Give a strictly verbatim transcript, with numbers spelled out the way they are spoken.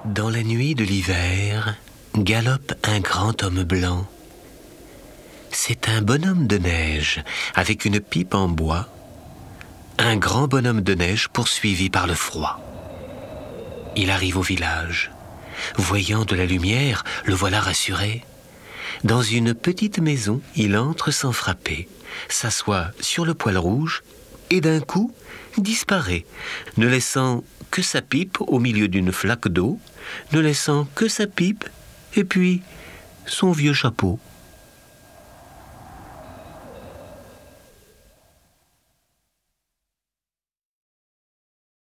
Dans la nuit de l'hiver, galope un grand homme blanc. C'est un bonhomme de neige avec une pipe en bois. Un grand bonhomme de neige poursuivi par le froid. Il arrive au village. Voyant de la lumière, le voilà rassuré. Dans une petite maison, il entre sans frapper, s'assoit sur le poêle rouge et d'un coup disparaît, ne laissant que sa pipe au milieu d'une flaque d'eau, ne laissant que sa pipe et puis son vieux chapeau.